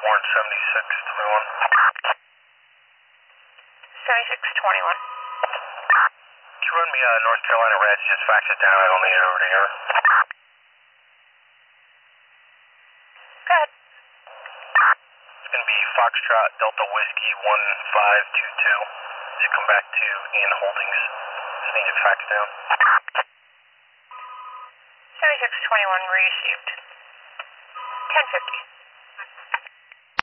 Warren 7621. 7621. Can you run me North Carolina Reds? Just fax it down. I don't need it over to here. Go ahead. It's going to be Foxtrot Delta Whiskey 1522. Just come back to Ian Holdings. Just need it faxed down. 7621 received. 1050.